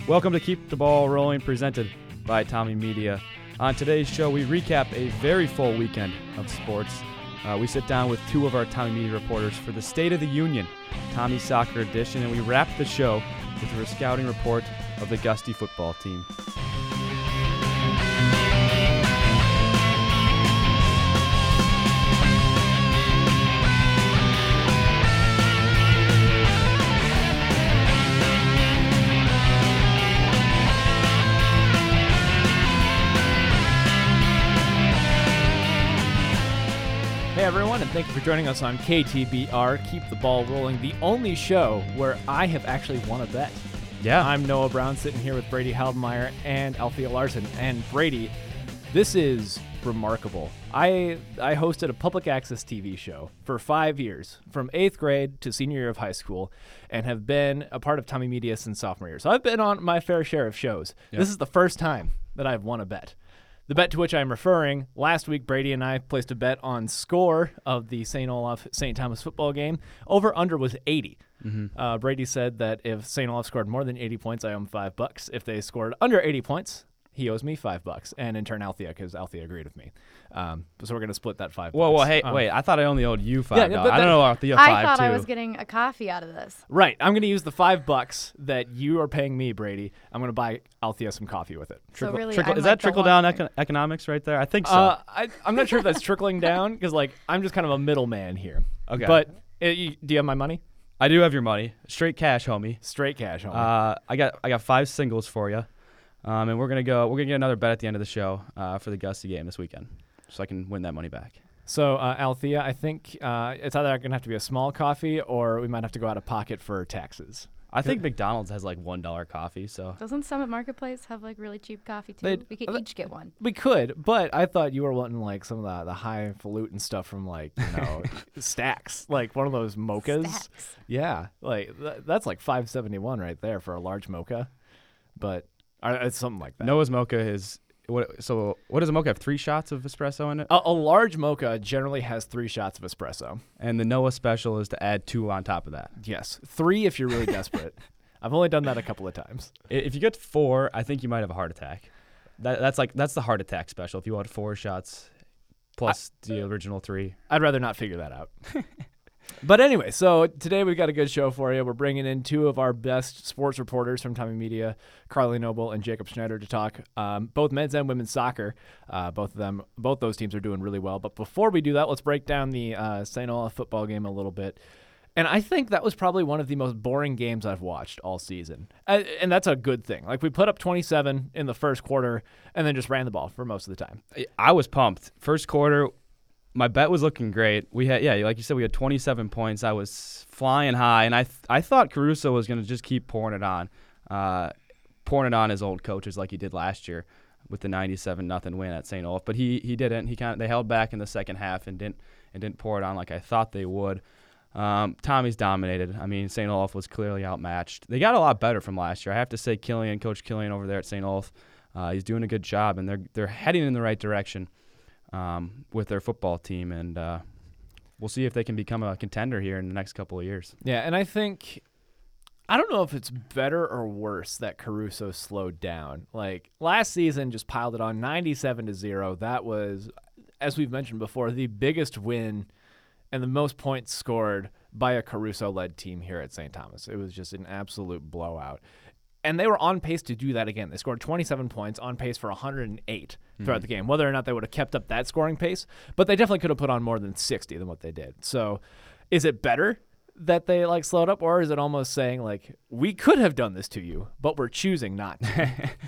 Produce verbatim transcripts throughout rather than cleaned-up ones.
Welcome to Keep the Ball Rolling, presented by Tommy Media. On today's show, we recap a very full weekend of sports. Uh, we sit down with two of our Tommy Media reporters for the State of the Union, Tommy Soccer Edition, and we wrap the show with a scouting report of the Gusty football team. Hey everyone, and thank you for joining us on K T B R, Keep the Ball Rolling, the only show where I have actually won a bet. Yeah. I'm Noah Brown, sitting here with Brady Haldemeyer and Althea Larson. And Brady, this is remarkable. I I hosted a public access T V show for five years, from eighth grade to senior year of high school, and have been a part of Tommy Media since sophomore year. So I've been on my fair share of shows. Yep. This is the first time that I've won a bet. The bet to which I'm referring, last week Brady and I placed a bet on score of the Saint Olaf Saint Thomas football game. Over-under was eighty. Mm-hmm. Uh, Brady said that if Saint Olaf scored more than eighty points, I owe him five bucks. If they scored under eighty points, he owes me five bucks. And in turn, Althea, because Althea agreed with me. Um, so we're going to split that five Whoa, bucks. whoa, hey, um, wait, I thought I only owed you five. Yeah, no, but I don't know Althea I five, thought too. I was getting a coffee out of this. Right. I'm going to use the five bucks that you are paying me, Brady. I'm going to buy Althea some coffee with it. So really, Trickle, I'm is like that the trickle-down one- econ- economics right there? I think so. Uh, I, I'm not sure if that's trickling down, because like I'm just kind of a middleman here. Okay. But uh, you, do you have my money? I do have your money. Straight cash, homie. Straight cash, homie. Uh, I got I got five singles for you, um, and we're gonna go. We're gonna get another bet at the end of the show uh, for the Gusty game this weekend, so I can win that money back. So, uh, Althea, I think uh, it's either going to have to be a small coffee or we might have to go out of pocket for taxes. I think McDonald's has like one dollar coffee, so Doesn't Summit Marketplace have like really cheap coffee too? They'd- we could uh, each get one. We could, but I thought you were wanting like some of the, the highfalutin stuff from like, you know, Stacks, like one of those mochas. Stacks. Yeah, like th- that's like five seventy-one right there for a large mocha, but uh, it's something like that. Noah's mocha is what? So what does a mocha have? Three shots of espresso in it, A, a large mocha generally has three shots of espresso. and the Noah special is to add two on top of that. Yes, three if you're really desperate. I've only done that a couple of times. I- If you get four, I think you might have a heart attack. That, that's like that's the heart attack special. If you want four shots plus the original three. I'd rather not figure that out. But anyway, so today we've got a good show for you. We're bringing in two of our best sports reporters from Tommy Media, Carly Noble and Jacob Schneider, to talk um, both men's and women's soccer. Uh, both of them, both those teams are doing really well. But before we do that, let's break down the uh, Saint Olaf football game a little bit. And I think that was probably one of the most boring games I've watched all season. Uh, and that's a good thing. Like, we put up twenty-seven in the first quarter and then just ran the ball for most of the time. I- I was pumped. First quarter, my bet was looking great. We had, yeah, like you said, we had twenty-seven points. I was flying high, and I th- I thought Caruso was going to just keep pouring it on, uh, pouring it on his old coaches like he did last year with the ninety-seven nothing win at Saint Olaf. But he he didn't. He kind of they held back in the second half and didn't and didn't pour it on like I thought they would. Um, Tommy's dominated. I mean, Saint Olaf was clearly outmatched. They got a lot better from last year. I have to say, Killian, Coach Killian over there at Saint Olaf, uh, he's doing a good job, and they're they're heading in the right direction. Um, with their football team, and uh, we'll see if they can become a contender here in the next couple of years. Yeah, and I think I don't know if it's better or worse that Caruso slowed down. Like last season, just piled it on ninety-seven to zero. That was, as we've mentioned before, the biggest win and the most points scored by a Caruso-led team here at Saint Thomas. It was just an absolute blowout. And they were on pace to do that again. They scored twenty-seven points, on pace for one hundred eight throughout mm-hmm. the game. Whether or not they would have kept up that scoring pace, but they definitely could have put on more than sixty than what they did. So is it better that they like slowed up, or is it almost saying like, we could have done this to you, but we're choosing not to?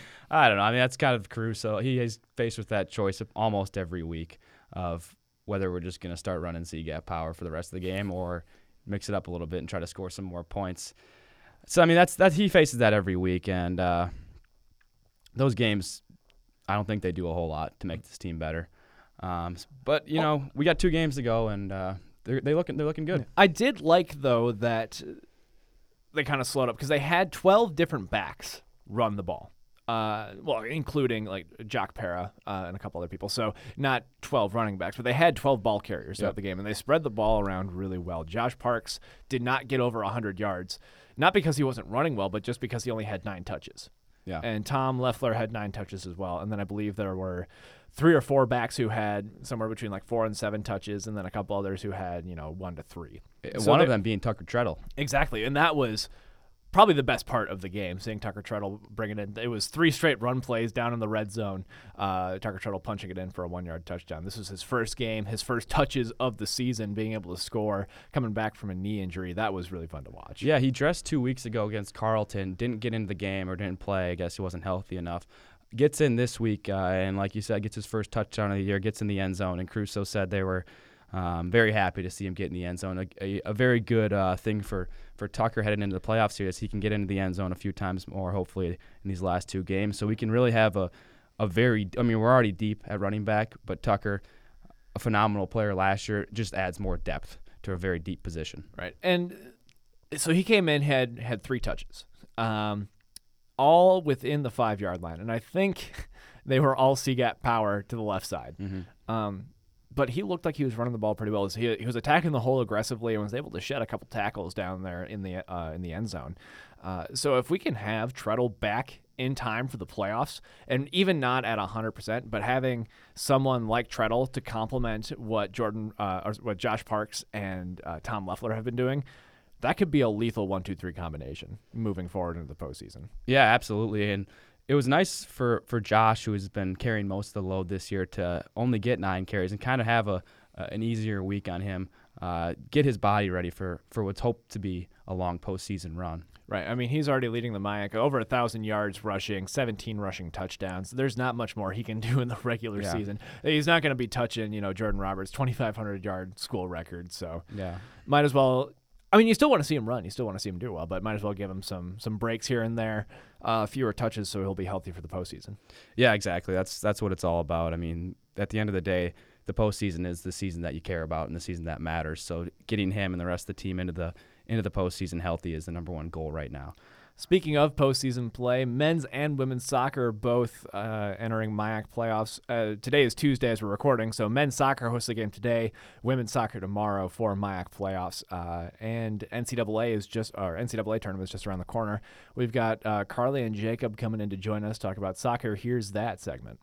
I don't know. I mean, that's kind of Caruso. He is faced with that choice almost every week of whether we're just going to start running C-gap power for the rest of the game or mix it up a little bit and try to score some more points. So, I mean, that's that he faces that every week, and uh, those games, I don't think they do a whole lot to make this team better. Um, but, you know, we got two games to go, and uh, they're, they looking, they're looking good. I did like, though, that they kind of slowed up because they had twelve different backs run the ball. Uh, well, including like Jock Para uh, and a couple other people. So not twelve running backs, but they had twelve ball carriers throughout yep. the game, and they spread the ball around really well. Josh Parks did not get over one hundred yards, not because he wasn't running well, but just because he only had nine touches. Yeah. And Tom Leffler had nine touches as well. And then I believe there were three or four backs who had somewhere between like four and seven touches, and then a couple others who had, you know, one to three. So One they, of them being Tucker Treadle. Exactly. And that was probably the best part of the game, seeing Tucker Treadle bring it in. It was three straight run plays down in the red zone. Uh, Tucker Treadle punching it in for a one-yard touchdown. This was his first game, his first touches of the season, being able to score, coming back from a knee injury. That was really fun to watch. Yeah, he dressed two weeks ago against Carleton, didn't get into the game or didn't play. I guess he wasn't healthy enough. Gets in this week, uh, and like you said, gets his first touchdown of the year, gets in the end zone, and Crusoe said they were um, very happy to see him get in the end zone. A, a, a very good uh, thing for, for Tucker heading into the playoffs here is he can get into the end zone a few times more, hopefully, in these last two games. So we can really have a, a very – I mean, we're already deep at running back, but Tucker, a phenomenal player last year, just adds more depth to a very deep position. Right. And so he came in, had had three touches, um, all within the five-yard line. And I think they were all C-gap power to the left side. Mm-hmm. Um, but he looked like he was running the ball pretty well. He, he was attacking the hole aggressively and was able to shed a couple tackles down there in the uh, in the end zone. Uh, so if we can have Treadle back in time for the playoffs, and even not at one hundred percent, but having someone like Treadle to complement what Jordan, uh, or what Josh Parks and uh, Tom Leffler have been doing, that could be a lethal one two three combination moving forward into the postseason. Yeah, absolutely. And it was nice for, for Josh, who has been carrying most of the load this year, to only get nine carries and kind of have a, a an easier week on him, uh, get his body ready for, for what's hoped to be a long postseason run. Right. I mean, he's already leading the M I A C over one thousand yards rushing, seventeen rushing touchdowns. There's not much more he can do in the regular Yeah. season. He's not going to be touching, you know, Jordan Roberts' twenty-five hundred yard school record. So Yeah. might as well. I mean, you still want to see him run. You still want to see him do well, but might as well give him some some breaks here and there, uh, fewer touches, so he'll be healthy for the postseason. Yeah, exactly. That's that's what it's all about. I mean, at the end of the day, the postseason is the season that you care about and the season that matters. So getting him and the rest of the team into the into the postseason healthy is the number one goal right now. Speaking of postseason play, men's and women's soccer are both uh, entering M I A C playoffs. Uh, today is Tuesday as we're recording, so men's soccer hosts the game today, women's soccer tomorrow for M I A C playoffs. Uh, and N C double A is just, or N C double A tournament is just around the corner. We've got uh, Carly and Jacob coming in to join us, talk about soccer. Here's that segment.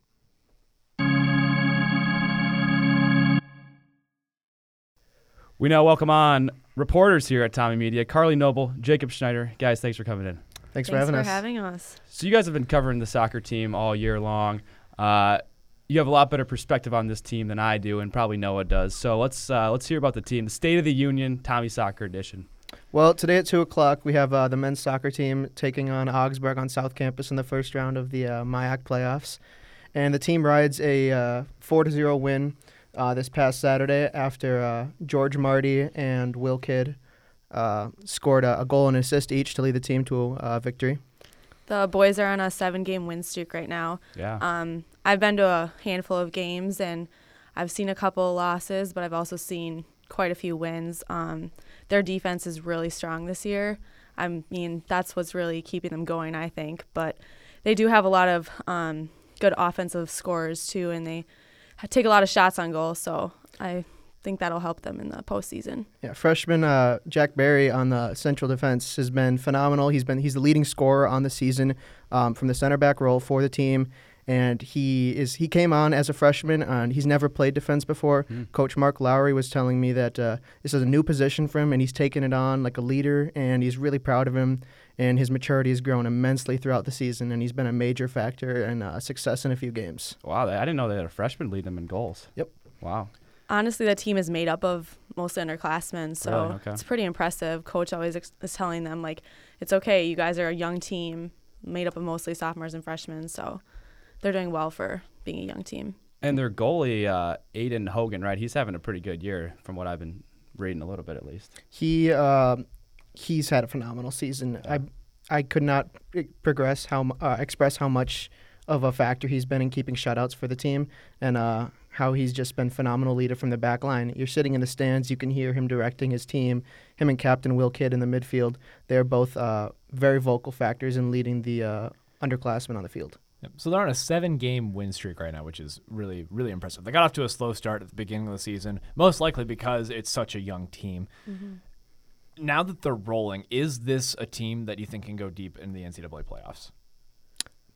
We now welcome on reporters here at Tommy Media, Carly Noble, Jacob Schneider. Guys, thanks for coming in. Thanks, Thanks for having for us. having us. So you guys have been covering the soccer team all year long. Uh, you have a lot better perspective on this team than I do, and probably Noah does. So let's uh, let's hear about the team, the State of the Union, Tommy Soccer Edition. Well, today at two o'clock, we have uh, the men's soccer team taking on Augsburg on South Campus in the first round of the uh, M I A C playoffs. And the team rides a uh, four to zero win uh, this past Saturday after uh, George Marty and Will Kidd uh, scored a, a goal and assist each to lead the team to a uh, victory. The boys are on a seven-game win streak right now. Yeah. Um, I've been to a handful of games, and I've seen a couple of losses, but I've also seen quite a few wins. Um, their defense is really strong this year. I mean, that's what's really keeping them going, I think. But they do have a lot of um, good offensive scorers, too, and they take a lot of shots on goal, so I think that'll help them in the postseason. Yeah, freshman uh, Jack Barry on the central defense has been phenomenal. He's been he's the leading scorer on the season um, from the center back role for the team, and he is he came on as a freshman and he's never played defense before. Mm. Coach Mark Lowry was telling me that uh, this is a new position for him, and he's taken it on like a leader, and he's really proud of him. And his maturity has grown immensely throughout the season, and he's been a major factor in uh, success in a few games. Wow, I didn't know they had a freshman lead them in goals. Yep. Wow. Honestly, the team is made up of mostly underclassmen, so Really? Okay. it's pretty impressive. Coach always ex- is telling them, like, it's okay. You guys are a young team made up of mostly sophomores and freshmen, so they're doing well for being a young team. And their goalie, uh, Aiden Hogan, right? He's having a pretty good year from what I've been reading a little bit at least. He uh, he's had a phenomenal season. I I could not progress how mu- uh, express how much of a factor he's been in keeping shutouts for the team, and uh, how he's just been phenomenal leader from the back line. You're sitting in the stands, you can hear him directing his team. Him and Captain Will Kidd in the midfield, they're both uh, very vocal factors in leading the uh, underclassmen on the field. Yep. So they're on a seven-game win streak right now, which is really, really impressive. They got off to a slow start at the beginning of the season, most likely because it's such a young team. Mm-hmm. Now that they're rolling, is this a team that you think can go deep in the N C double A playoffs?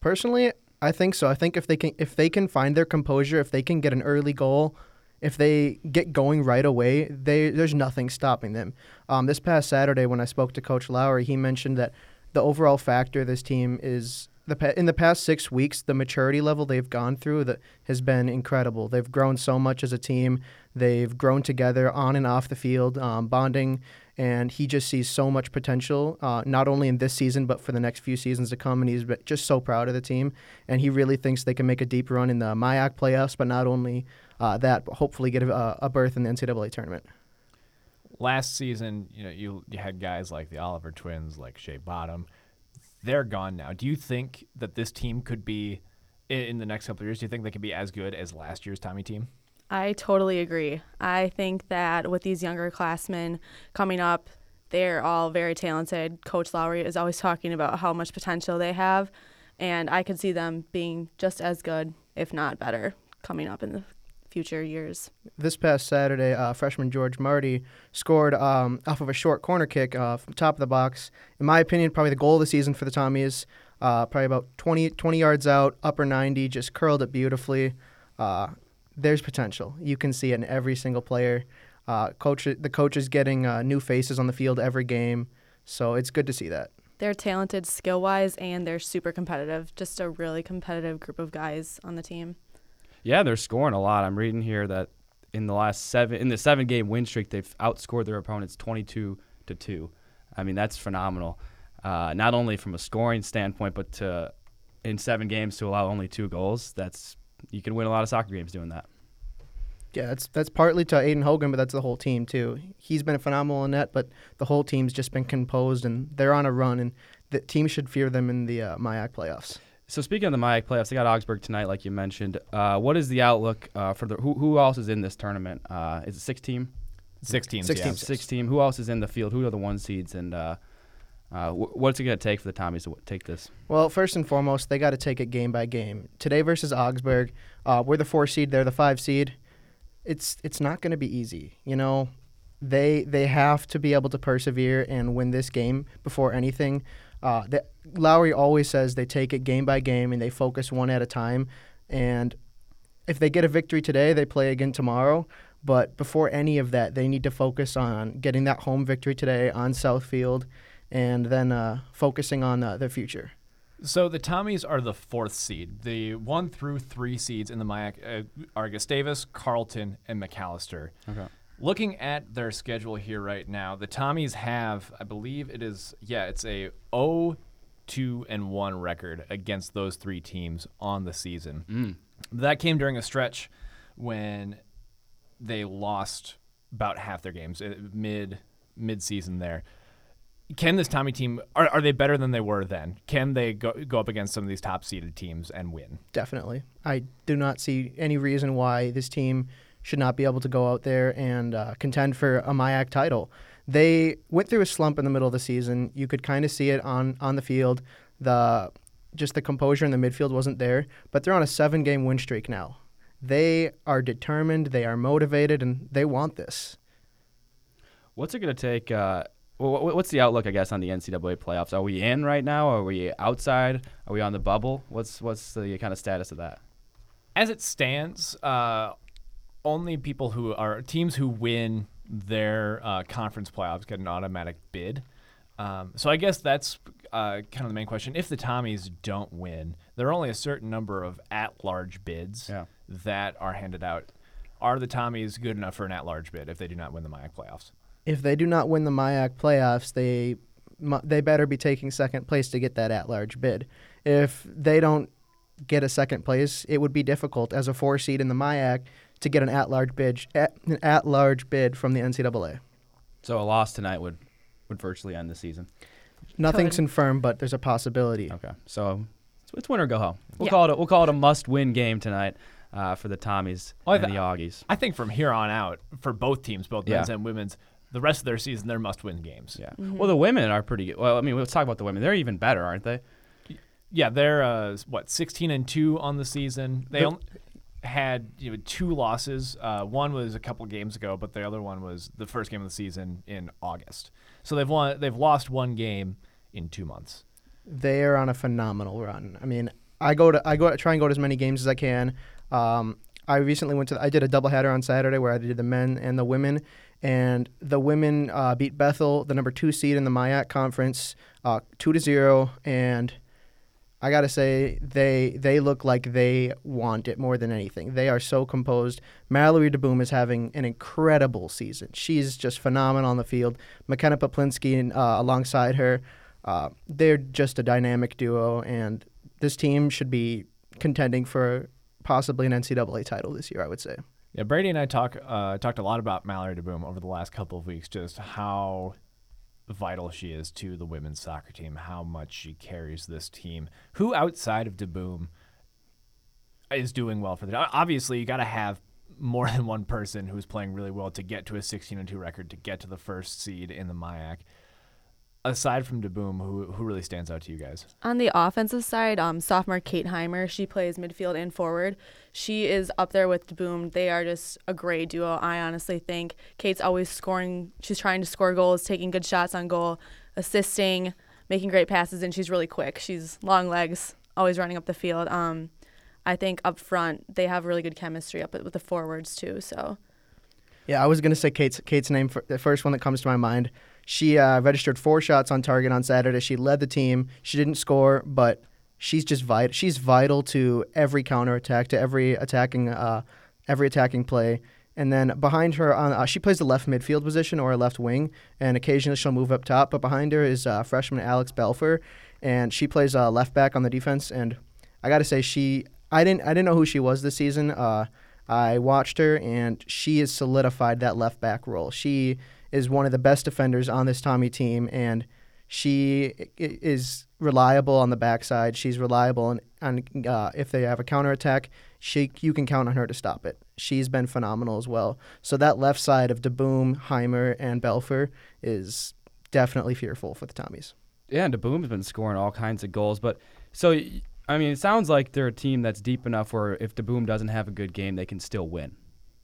Personally, I think so. I think if they can if they can find their composure, if they can get an early goal, if they get going right away, they there's nothing stopping them. Um, this past Saturday when I spoke to Coach Lowry, he mentioned that the overall factor of this team is the pa- in the past six weeks, the maturity level they've gone through that has been incredible. They've grown so much as a team. They've grown together on and off the field, um, bonding, and he just sees so much potential, uh, not only in this season but for the next few seasons to come. And he's be- just so proud of the team, and he really thinks they can make a deep run in the M I A C playoffs. But not only uh, that, but hopefully get a, a berth in the N C double A tournament. Last season, you know, you you had guys like the Oliver twins, like Shea Bottom. They're gone now. Do you think that this team could be, in, in the next couple of years, do you think they could be as good as last year's Tommy team? I totally agree. I think that with these younger classmen coming up, they're all very talented. Coach Lowry is always talking about how much potential they have, and I could see them being just as good, if not better, coming up in the future years. This past Saturday, uh, freshman George Marty scored um, off of a short corner kick uh, from top of the box. In my opinion, probably the goal of the season for the Tommies. Uh, probably about twenty, twenty yards out, upper ninety, just curled it beautifully. Uh, there's potential. You can see it in every single player. Uh, coach, the coach is getting uh, new faces on the field every game, so it's good to see that. They're talented skill-wise, and they're super competitive. Just a really competitive group of guys on the team. Yeah, they're scoring a lot. I'm reading here that in the last seven, in the seven-game win streak, they've outscored their opponents twenty-two to two. I mean, that's phenomenal. Uh, not only from a scoring standpoint, but to, in seven games to allow only two goals. That's you can win a lot of soccer games doing that. Yeah, that's that's partly to Aiden Hogan, but that's the whole team too. He's been phenomenal in net, but the whole team's just been composed, and they're on a run, and the team should fear them in the uh, M I A C playoffs. So speaking of the M I A C playoffs, they got Augsburg tonight, like you mentioned. Uh, what is the outlook uh, for the who, who else is in this tournament? Uh, is it six team? Six teams. Six yeah. teams. Six team. Who else is in the field? Who are the one seeds? And uh, uh, wh- what's it going to take for the Tommies to w- take this? Well, first and foremost, they got to take it game by game. Today versus Augsburg, uh, we're the four seed, they're the five seed. It's it's not going to be easy. You know, they they have to be able to persevere and win this game before anything. Uh, the, Lowry always says they take it game by game and they focus one at a time. And if they get a victory today, they play again tomorrow. But before any of that, they need to focus on getting that home victory today on Southfield, and then uh, focusing on uh, their future. So the Tommies are the fourth seed. The one through three seeds in the M I A C uh, are Gustavus, Carleton, and McAllister. Okay. Looking at their schedule here right now, the Tommies have, I believe it is, yeah, it's a oh two and one record against those three teams on the season. Mm. That came during a stretch when they lost about half their games uh, mid mid season there. Can this Tommy team, are, are they better than they were then? Can they go, go up against some of these top-seeded teams and win? Definitely. I do not see any reason why this team should not be able to go out there and uh, contend for a M I A C title. They went through a slump in the middle of the season. You could kind of see it on, on the field. The just the composure in the midfield wasn't there, but they're on a seven-game win streak now. They are determined, they are motivated, and they want this. What's it going to take? Uh, wh- what's the outlook, I guess, on the N C double A playoffs? Are we in right now? Are we outside? Are we on the bubble? What's what's the kind of status of that? As it stands, uh, only people who are teams who win their uh, conference playoffs get an automatic bid. Um, so I guess that's uh, kind of the main question. If the Tommies don't win, there are only a certain number of at-large bids Yeah. that are handed out. Are the Tommies good enough for an at-large bid if they do not win the M I A C playoffs? If they do not win the M I A C playoffs, they mu- they better be taking second place to get that at-large bid. If they don't get a second place, it would be difficult as a four seed in the M I A C to get an at-large bid, at, an at-large bid from the N C double A. So a loss tonight would, would virtually end the season. Nothing's Could. confirmed, but there's a possibility. Okay, so it's, it's win or go home. We'll Yeah. call it. A, we'll call it a must-win game tonight uh, for the Tommies Well, I and th- the Augies. I think from here on out, for both teams, both Yeah. men's and women's, the rest of their season, they're must-win games. Yeah. Well, the women are pretty good. Well, I mean, let's talk about the women. They're even better, aren't they? Yeah, they're uh, what sixteen and two on the season. They The- only had you know, two losses. Uh, one was a couple games ago, but the other one was the first game of the season in August. So they've won. They've lost one game in two months. They are on a phenomenal run. I mean, I go to I go to try and go to as many games as I can. Um, I recently went to I did a doubleheader on Saturday where I did the men and the women, and the women uh, beat Bethel, the number two seed in the M I A C conference, uh, two to zero, and I gotta say they they look like they want it more than anything. They are so composed. Mallory DeBoom is having an incredible season. She's just phenomenal on the field. McKenna Poplinski uh, alongside her, uh, they're just a dynamic duo, and this team should be contending for possibly an N C double A title this year, I would say. Yeah, Brady and I talk uh, talked a lot about Mallory DeBoom over the last couple of weeks, just how vital she is to the women's soccer team, how much she carries this team. Who outside of DeBoom is doing well for the team? Obviously, you got to have more than one person who's playing really well to get to a sixteen and two record, to get to the first seed in the M I A C. Aside from DeBoom, who who really stands out to you guys? On the offensive side, um, sophomore Kate Heimer, she plays midfield and forward. She is up there with DeBoom. They are just a great duo, I honestly think. Kate's always scoring. She's trying to score goals, taking good shots on goal, assisting, making great passes, and she's really quick. She's long legs, always running up the field. Um, I think up front, they have really good chemistry up with the forwards too. So, yeah, I was going to say Kate's, Kate's name, for, the first one that comes to my mind. She uh, registered four shots on target on Saturday. She led the team. She didn't score, but she's just vital. She's vital to every counterattack, to every attacking, uh, every attacking play. And then behind her, on uh, she plays the left midfield position or a left wing, and occasionally she'll move up top. But behind her is uh, freshman Alex Belfer, and she plays uh, left back on the defense. And I got to say, she I didn't I didn't know who she was this season. Uh, I watched her, and she has solidified that left back role. She is one of the best defenders on this Tommy team, and she is reliable on the backside. She's reliable on, on uh, if they have a counterattack, she you can count on her to stop it. She's been phenomenal as well. So that left side of DeBoom, Heimer, and Belfer is definitely fearful for the Tommies. Yeah, and DeBoom's been scoring all kinds of goals. But so, I mean, it sounds like they're a team that's deep enough where if DeBoom doesn't have a good game, they can still win.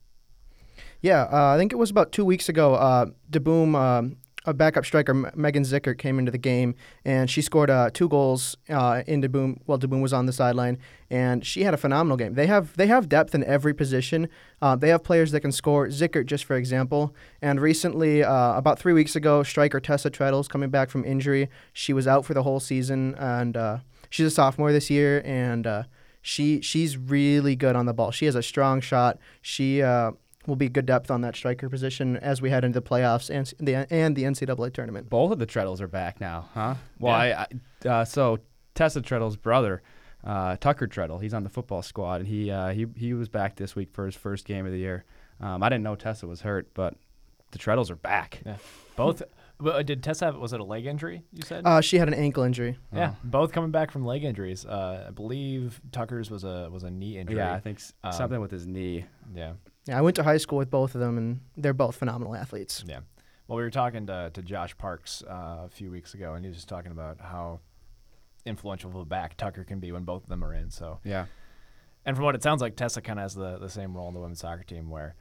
Yeah, uh, I think it was about two weeks ago. Uh, DeBoom, um, a backup striker, M- Megan Zickert, came into the game, and she scored uh, two goals uh, in DeBoom while DeBoom was on the sideline, and she had a phenomenal game. They have they have depth in every position. Uh, they have players that can score. Zickert, just for example, and recently, uh, about three weeks ago, striker Tessa Treadles coming back from injury. She was out for the whole season, and uh, she's a sophomore this year, and uh, she she's really good on the ball. She has a strong shot. She uh, will be good depth on that striker position as we head into the playoffs and the and the N C double A tournament. Both of the Treadles are back now, huh? Well, Yeah. I, I uh, so Tessa Treadle's brother, uh, Tucker Treadle, he's on the football squad, and he uh, he he was back this week for his first game of the year. Um, I didn't know Tessa was hurt, but the Treadles are back. Yeah, both. Well, did Tessa have, was it a leg injury, you said? Uh, she had an ankle injury. Yeah, Oh. both coming back from leg injuries. Uh, I believe Tucker's was a was a knee injury. Yeah, I think s- Um, something with his knee. Yeah, Yeah, I went to high school with both of them, and they're both phenomenal athletes. yeah. Well, we were talking to to Josh Parks uh, a few weeks ago, and he was just talking about how influential of a back Tucker can be when both of them are in. So, Yeah. and from what it sounds like, Tessa kind of has the, the same role in the women's soccer team where,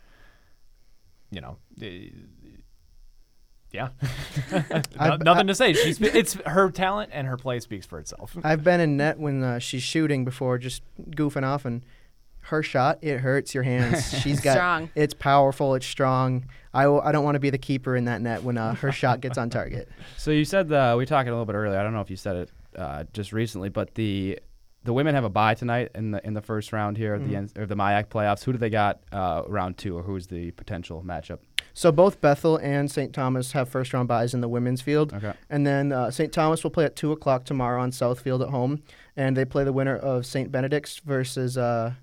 you know, the, yeah, no, I- nothing I- to say. She's it's her talent and her play speaks for itself. I've been in net when uh, she's shooting before, just goofing off, and her shot, it hurts your hands. She's got Strong. It's powerful. It's strong. I, w- I don't want to be the keeper in that net when uh, her shot gets on target. So you said the, we talked a little bit earlier. I don't know if you said it uh, just recently, but the the women have a bye tonight in the in the first round here at the end of the M I A C playoffs. Who do they got uh, round two, or who's the potential matchup? So both Bethel and Saint Thomas have first round byes in the women's field. Okay. And then uh, Saint Thomas will play at two o'clock tomorrow on Southfield at home. And they play the winner of Saint Benedict's versus uh,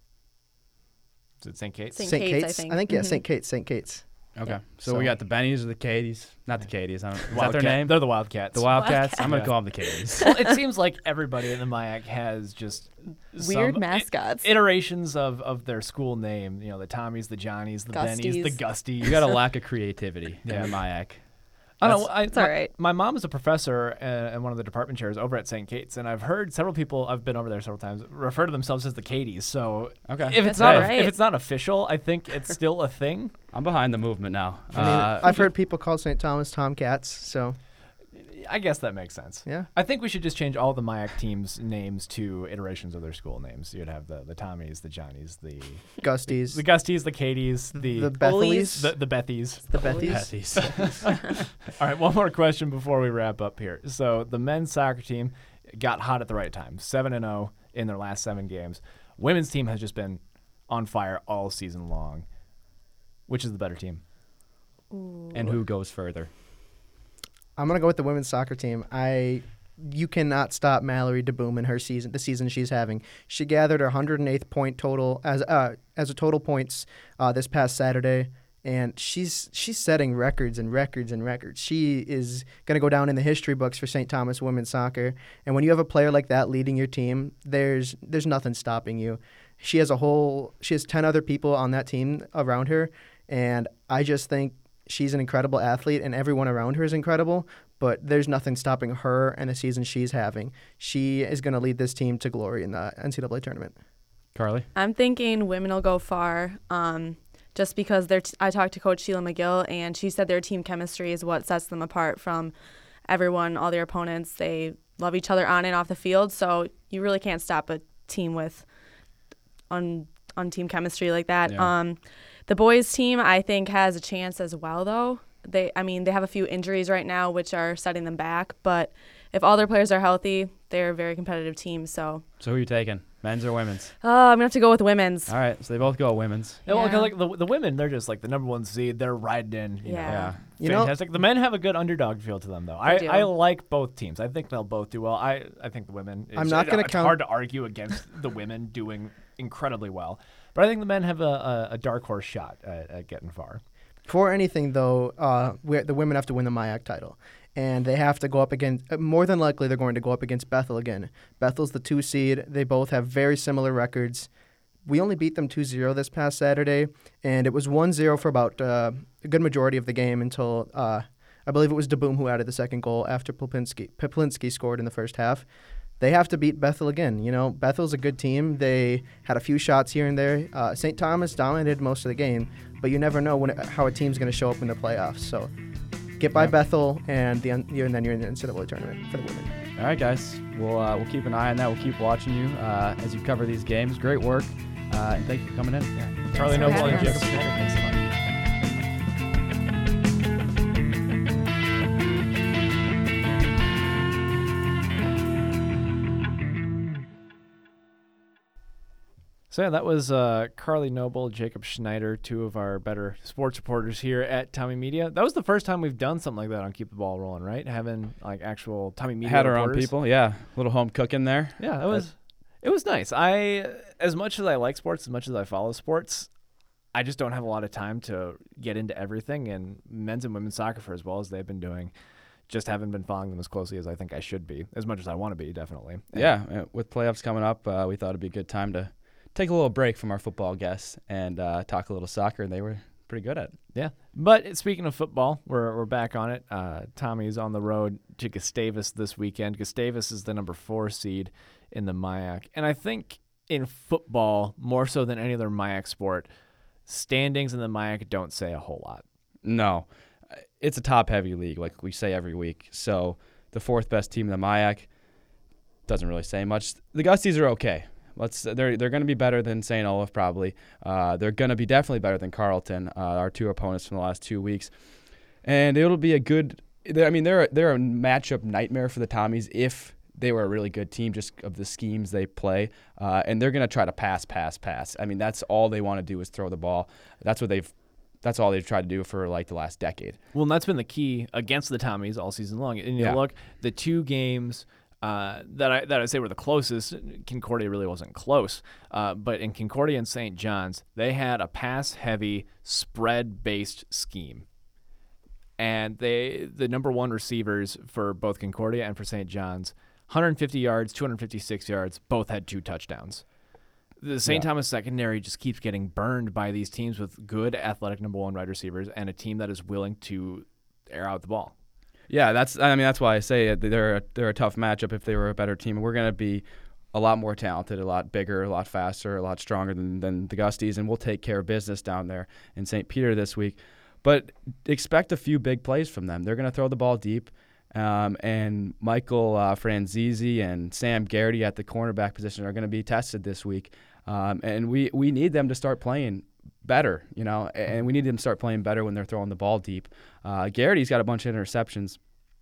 Is it Saint Kate's? Saint Saint Kate's, Kate's. I think. I think, yeah, Mhm. Saint Kate's. Saint Kate's. Okay. Yeah. So, So- we got the Bennies or the Cadies? Not the Cadies. I don't, is that their Wildcat- name? They're the Wildcats. The Wildcats? I'm going Yeah. to call them the Cadies. Well, it seems like everybody in the M I A C has just Weird some mascots. i- iterations of, of their school name. You know, the Tommies, the Johnnies, the Bennies, the Gusties. You got a lack of creativity Yeah. in the M I A C. I don't That's- know. I, It's my, all right. My mom is a professor uh, and one of the department chairs over at Saint Kate's, and I've heard several people. I've been over there several times. Refer to themselves as the Cadies. So Okay. if it's That's not all if right. it's not official, I think it's still a thing. I'm behind the movement now. I mean, Uh, I've heard people call Saint Thomas Tomcats. So I guess that makes sense. Yeah. I think we should just change all the M I A C teams' names to iterations of their school names. You'd have the, the Tommies, the Johnnies, the Gusties. the Gusties, the Katies, the The Bethelies. the, the Bethies. The Bethies. Bethies. All right, one more question before we wrap up here. So the men's soccer team got hot at the right time, seven and zero in their last seven games. Women's team has just been on fire all season long. Which is the better team? Ooh. And who goes further? I'm gonna go with the women's soccer team. I, you cannot stop Mallory DeBoom in her season, the season she's having. She gathered her one hundred eighth point total as uh, as a total points uh, this past Saturday, and she's she's setting records and records and records. She is gonna go down in the history books for Saint Thomas women's soccer. And when you have a player like that leading your team, there's there's nothing stopping you. She has a whole she has ten other people on that team around her, and I just think she's an incredible athlete, and everyone around her is incredible, but there's nothing stopping her and the season she's having. She is going to lead this team to glory in the N C double A tournament. Carly? I'm thinking women will go far um, just because they're t- I talked to Coach Sheila McGill, and she said their team chemistry is what sets them apart from everyone, all their opponents. They love each other on and off the field, so you really can't stop a team with on, on team chemistry like that. Yeah. Um, The boys' team, I think, has a chance as well, though. They, I mean, they have a few injuries right now, which are setting them back. But if all their players are healthy, they're a very competitive team. So, So who are you taking? Men's or women's? uh, I'm gonna have to go with women's. All right, so they both go women's. Yeah. Well, 'cause, Yeah. like the, the women, they're just like the number one seed. They're riding in. You Yeah. Know, Yeah. You know- fantastic. The men have a good underdog feel to them, though. I, do. I like both teams. I think they'll both do well. I, I think the women. I'm it's- not gonna It's count- hard to argue against the women doing incredibly well, but I think the men have a, a, a dark horse shot at, at getting far. For anything, though, uh, we, the women have to win the M I A C title. And they have to go up against, uh, more than likely, they're going to go up against Bethel again. Bethel's the two seed. They both have very similar records. We only beat them two zero this past Saturday, and it was one zero for about uh, a good majority of the game until uh, I believe it was DeBoom who added the second goal after Poplinski, Poplinski scored in the first half. They have to beat Bethel again. You know, Bethel's a good team. They had a few shots here and there. Uh, Saint Thomas dominated most of the game, but you never know when it, how a team's going to show up in the playoffs. So get by Yep. Bethel, and, the, and then you're in the N C double A tournament for the women. All right, guys. We'll uh, we'll keep an eye on that. We'll keep watching you uh, as you cover these games. Great work, uh, and thank you for coming in. Yeah. Charlie for Noble having and us. Jacob Schneider. Thanks so much. So yeah, that was uh, Carly Noble, Jacob Schneider, two of our better sports reporters here at Tommy Media. That was the first time we've done something like that on Keep the Ball Rolling, right? Having like actual Tommy Media Had our own reporters. people, yeah. A little home cooking there. Yeah, that was it was nice. I as much as I like sports, as much as I follow sports, I just don't have a lot of time to get into everything. And men's and women's soccer, for as well as they've been doing, just haven't been following them as closely as I think I should be, as much as I want to be, definitely. And Yeah, uh, with playoffs coming up, uh, we thought it'd be a good time to take a little break from our football guests and uh, talk a little soccer, and they were pretty good at it. Yeah, but speaking of football, we're we're back on it. Uh, Tommy's on the road to Gustavus this weekend. Gustavus is the number four seed in the M I A C, and I think in football more so than any other M I A C sport, standings in the M I A C don't say a whole lot. No, it's a top-heavy league, like we say every week. So the fourth best team in the M I A C doesn't really say much. The Gusties are okay. Let's they're they're going to be better than Saint Olaf probably. Uh, they're going to be definitely better than Carleton, uh, our two opponents from the last two weeks, and it'll be a good. I mean, they're they're a matchup nightmare for the Tommies if they were a really good team, just of the schemes they play, uh, and they're going to try to pass, pass, pass. I mean, that's all they want to do is throw the ball. That's what they've. That's all they've tried to do for like the last decade. Well, and that's been the key against the Tommies all season long. And you Yeah. look, the two games uh, that I that I say were the closest, Concordia really wasn't close. Uh, but in Concordia and Saint John's, they had a pass-heavy, spread-based scheme. And they the number one receivers for both Concordia and for Saint John's, one hundred fifty yards, two hundred fifty-six yards, both had two touchdowns. The Saint Yeah. Thomas secondary just keeps getting burned by these teams with good athletic number one wide receivers and a team that is willing to air out the ball. Yeah, that's. I mean, that's why I say it. They're a, they're a tough matchup if they were a better team. We're going to be a lot more talented, a lot bigger, a lot faster, a lot stronger than, than the Gusties, and we'll take care of business down there in Saint Peter this week. But expect a few big plays from them. They're going to throw the ball deep, Um, and Michael uh, Franzese and Sam Garrity at the cornerback position are going to be tested this week. Um, and we, we need them to start playing better, you know, and we need them to start playing better when they're throwing the ball deep. Uh, Garrity's got a bunch of interceptions.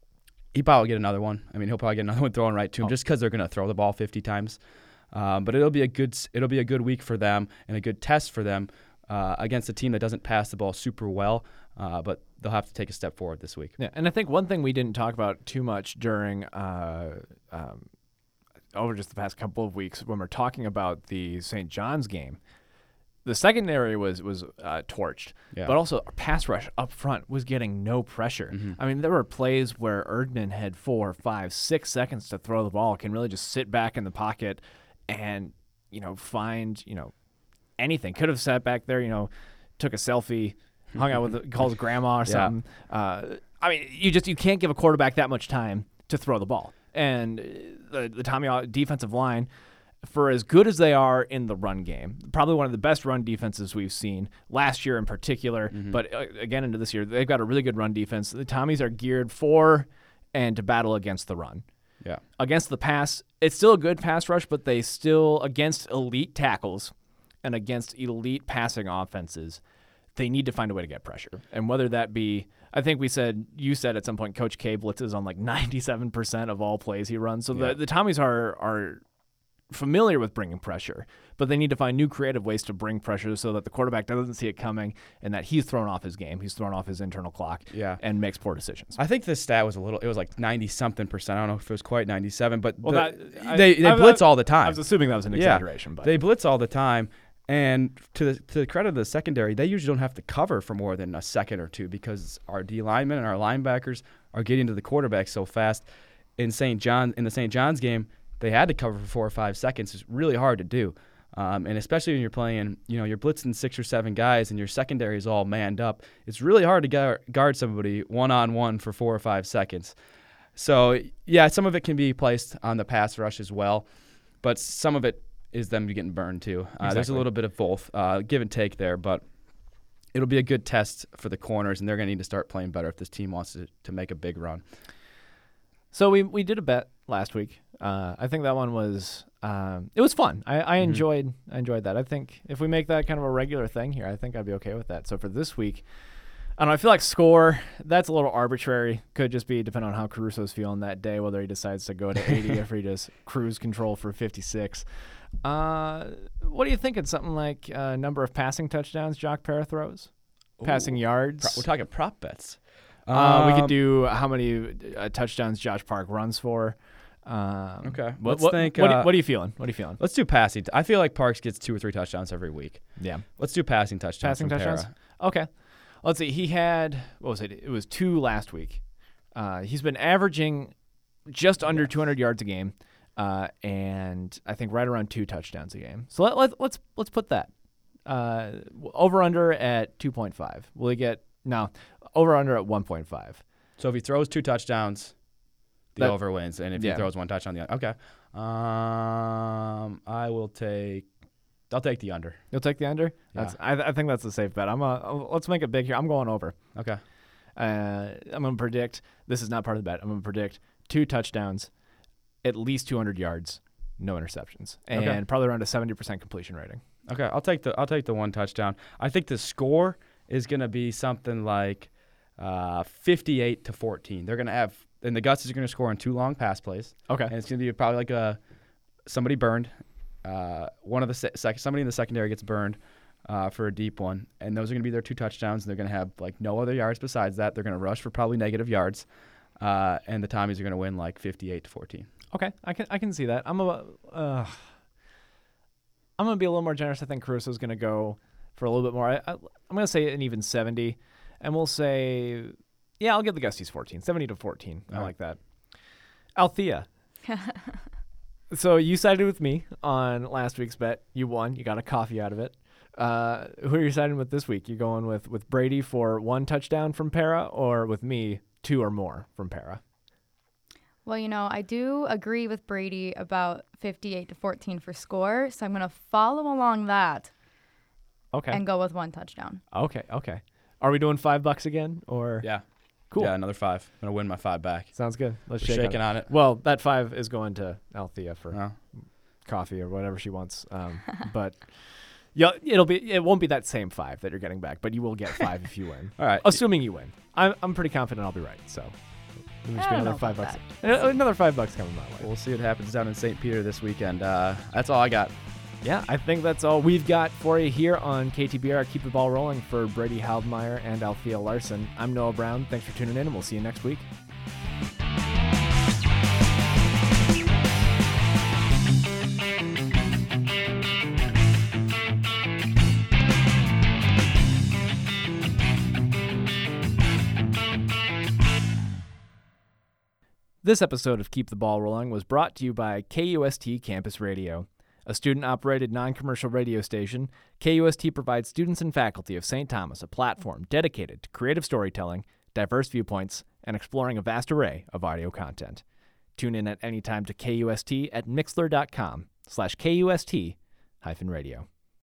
He probably get another one. I mean, he'll probably get another one thrown right to him, oh. just because they're going to throw the ball fifty times. Um, but it'll be a good it'll be a good week for them and a good test for them uh, against a team that doesn't pass the ball super well. Uh, but they'll have to take a step forward this week. Yeah, and I think one thing we didn't talk about too much during uh, um, over just the past couple of weeks when we're talking about the Saint John's game. The secondary was was uh, torched, yeah. but also our pass rush up front was getting no pressure. Mm-hmm. I mean, there were plays where Erdman had four, five, six seconds to throw the ball, can really just sit back in the pocket and, you know, find, you know, anything. Could have sat back there, you know, took a selfie, hung out with, the, calls grandma or something. Yeah. Uh, I mean, you just you can't give a quarterback that much time to throw the ball. And the, the Tommy defensive line, for as good as they are in the run game, probably one of the best run defenses we've seen last year in particular, mm-hmm. but uh, again into this year, they've got a really good run defense. The Tommies are geared for and to battle against the run. Yeah. Against the pass, it's still a good pass rush, but they still, against elite tackles and against elite passing offenses, they need to find a way to get pressure. And whether that be, I think we said, you said at some point, Coach K blitzes on like ninety-seven percent of all plays he runs. So yeah. the, the Tommies are are familiar with bringing pressure, but they need to find new creative ways to bring pressure so that the quarterback doesn't see it coming and that he's thrown off his game, he's thrown off his internal clock, yeah. and makes poor decisions. I think this stat was a little, it was like ninety-something percent. I don't know if it was quite ninety-seven, but well, the, that, I, they, they I, blitz I, all the time. I was assuming that was an exaggeration. Yeah, but they blitz all the time, and to the, to the credit of the secondary, they usually don't have to cover for more than a second or two because our D linemen and our linebackers are getting to the quarterback so fast. In Saint John, in the Saint John's game, they had to cover for four or five seconds. It's really hard to do. Um, and especially when you're playing, you know, you're blitzing six or seven guys and your secondary is all manned up. It's really hard to guard, guard somebody one-on-one for four or five seconds. So, yeah, some of it can be placed on the pass rush as well, but some of it is them getting burned too. Uh, exactly. There's a little bit of both, uh, give and take there, but it'll be a good test for the corners, and they're going to need to start playing better if this team wants to, to make a big run. So we we did a bet last week. Uh, I think that one was um, it was fun. I, I mm-hmm. enjoyed I enjoyed that. I think if we make that kind of a regular thing here, I think I'd be okay with that. So for this week, I don't know. I feel like score that's a little arbitrary. Could just be depending on how Caruso's feeling that day, whether he decides to go to eighty or if he just cruise control for fifty-six. Uh, what do you think? It's something like uh, number of passing touchdowns Jock Parra throws, Ooh. passing yards. Pro- we're talking prop bets. Uh, um, we could do how many uh, touchdowns Josh Park runs for. Um, okay. What, Let's what, think. What, uh, what are you feeling? What are you feeling? Let's do passing. I feel like Parks gets two or three touchdowns every week. Yeah. Let's do passing touchdowns. Passing from touchdowns? Parra. Okay. Let's see. He had, what was it? It was two last week. Uh, he's been averaging just under yeah. two hundred yards a game, uh, and I think right around two touchdowns a game. So let, let, let's let's put that. Uh, over under at two point five. Will he get, no, over under at one point five. So if he throws two touchdowns, the that, over wins. And if yeah. he throws one touchdown, the under. Okay. Um, I will take I'll take the under. You'll take the under? Yeah. That's, I, I think that's a safe bet. I'm a, let's make it big here. I'm going over. Okay. Uh, I'm going to predict, this is not part of the bet, I'm going to predict two touchdowns, at least two hundred yards, no interceptions, and okay. probably around a seventy percent completion rating. Okay, I'll take the I'll take the one touchdown. I think the score is going to be something like uh, fifty-eight to fourteen. They're going to have, and the Guts is going to score on two long pass plays. Okay. And it's going to be probably like a somebody burned. Uh, one of the se- sec- somebody in the secondary gets burned uh, for a deep one, and those are going to be their two touchdowns. And they're going to have like no other yards besides that. They're going to rush for probably negative yards, uh, and the Tommies are going to win like fifty-eight to fourteen. Okay, I can I can see that. I'm a uh, I'm going to be a little more generous. I think Caruso's going to go for a little bit more. I, I, I'm going to say an even seventy, and we'll say, yeah, I'll give the Gusties fourteen, seventy to fourteen. I All like that. Althea. So you sided with me on last week's bet. You won. You got a coffee out of it. Uh, who are you siding with this week? You going with, with Brady for one touchdown from Parra, or with me, two or more from Parra? Well, you know, I do agree with Brady about fifty-eight to fourteen for score, so I'm going to follow along that. Okay. And go with one touchdown. Okay, okay. Are we doing five bucks again, or? Yeah. Cool. Yeah, another five. I'm gonna win my five back. Sounds good. Let's We're shake shaking on on it. it. Well, that five is going to Althea for No. coffee or whatever she wants. Um, but yeah, it'll be it won't be that same five that you're getting back, but you will get five if you win. All right. Assuming you win. I'm I'm pretty confident I'll be right. So there's I be don't another know five about bucks. Uh, Another five bucks coming my way. We'll see what happens down in Saint Peter this weekend. Uh, that's all I got. Yeah, I think that's all we've got for you here on K T B R. Keep the ball rolling for Brady Haldmeyer and Althea Larson. I'm Noah Brown. Thanks for tuning in, and we'll see you next week. This episode of Keep the Ball Rolling was brought to you by K U S T Campus Radio. A student-operated non-commercial radio station, K U S T provides students and faculty of Saint Thomas a platform dedicated to creative storytelling, diverse viewpoints, and exploring a vast array of audio content. Tune in at any time to K U S T at mixler dot com slash K U S T hyphen radio.